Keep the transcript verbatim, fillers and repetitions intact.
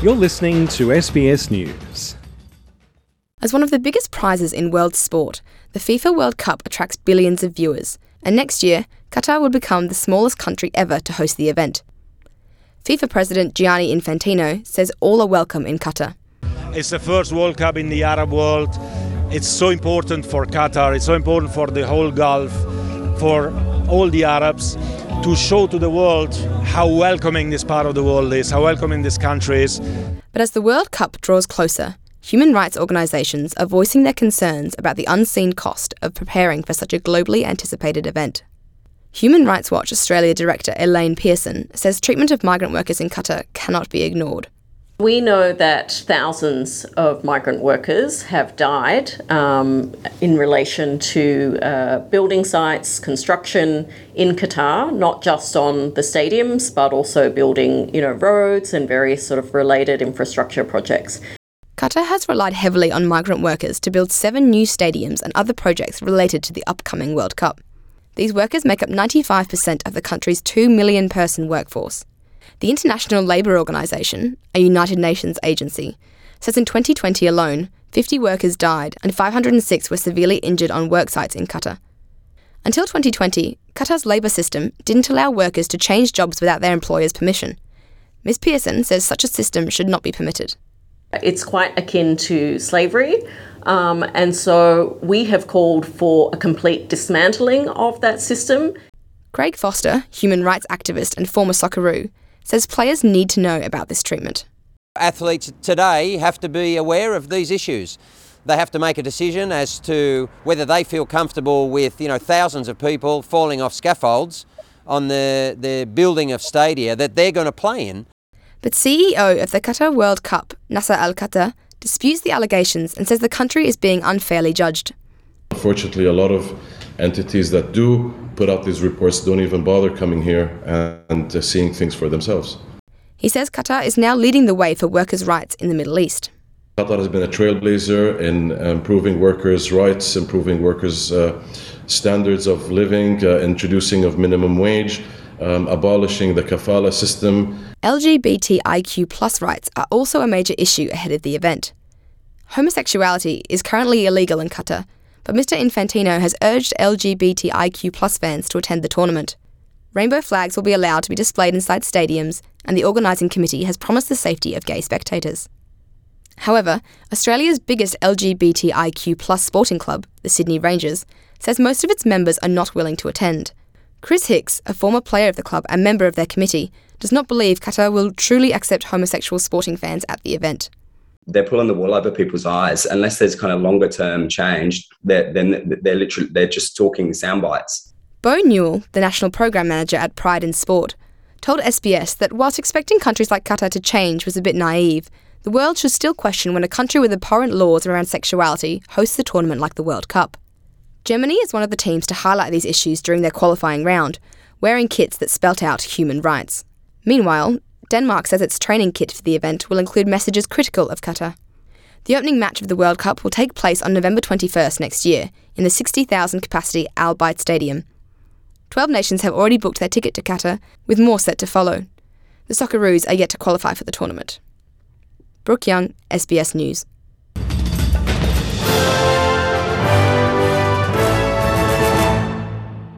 You're listening to S B S News. As one of the biggest prizes in world sport, the FIFA World Cup attracts billions of viewers, and next year, Qatar will become the smallest country ever to host the event. FIFA President Gianni Infantino says all are welcome in Qatar. It's the first World Cup in the Arab world. It's so important for Qatar, it's so important for the whole Gulf, for all the Arabs, to show to the world how welcoming this part of the world is, how welcoming this country is. But as the World Cup draws closer, human rights organisations are voicing their concerns about the unseen cost of preparing for such a globally anticipated event. Human Rights Watch Australia Director Elaine Pearson says treatment of migrant workers in Qatar cannot be ignored. We know that thousands of migrant workers have died um, in relation to uh, building sites, construction in Qatar, not just on the stadiums, but also building, you know, roads and various sort of related infrastructure projects. Qatar has relied heavily on migrant workers to build seven new stadiums and other projects related to the upcoming World Cup. These workers make up ninety-five percent of the country's two million person workforce. The International Labour Organization, a United Nations agency, says in twenty twenty alone, fifty workers died and five hundred six were severely injured on work sites in Qatar. Until twenty twenty, Qatar's labour system didn't allow workers to change jobs without their employer's permission. Miz Pearson says such a system should not be permitted. It's quite akin to slavery, um, and so we have called for a complete dismantling of that system. Craig Foster, human rights activist and former Socceroo, says players need to know about this treatment. Athletes today have to be aware of these issues. They have to make a decision as to whether they feel comfortable with, you know, thousands of people falling off scaffolds on the, the building of stadia that they're going to play in. But C E O of the Qatar World Cup, Nasser Al Khater, disputes the allegations and says the country is being unfairly judged. Unfortunately, a lot of entities that do put out these reports don't even bother coming here and uh, seeing things for themselves. He says Qatar is now leading the way for workers' rights in the Middle East. Qatar has been a trailblazer in improving workers' rights, improving workers' uh, standards of living, uh, introducing of minimum wage, um, abolishing the kafala system. L G B T I Q plus rights are also a major issue ahead of the event. Homosexuality is currently illegal in Qatar, but Mister Infantino has urged L G B T I Q plus fans to attend the tournament. Rainbow flags will be allowed to be displayed inside stadiums, and the organising committee has promised the safety of gay spectators. However, Australia's biggest L G B T I Q plus sporting club, the Sydney Rangers, says most of its members are not willing to attend. Chris Hicks, a former player of the club and member of their committee, does not believe Qatar will truly accept homosexual sporting fans at the event. They're pulling the wool over people's eyes. Unless there's kind of longer term change, they're, then they're literally they're just talking sound bites. Bo Newell, the national program manager at Pride in Sport, told S B S that whilst expecting countries like Qatar to change was a bit naive, the world should still question when a country with abhorrent laws around sexuality hosts a tournament like the World Cup. Germany is one of the teams to highlight these issues during their qualifying round, wearing kits that spelt out human rights. Meanwhile, Denmark says its training kit for the event will include messages critical of Qatar. The opening match of the World Cup will take place on November twenty-first next year in the sixty thousand capacity Al Bayt Stadium. Twelve nations have already booked their ticket to Qatar, with more set to follow. The Socceroos are yet to qualify for the tournament. Brooke Young, S B S News.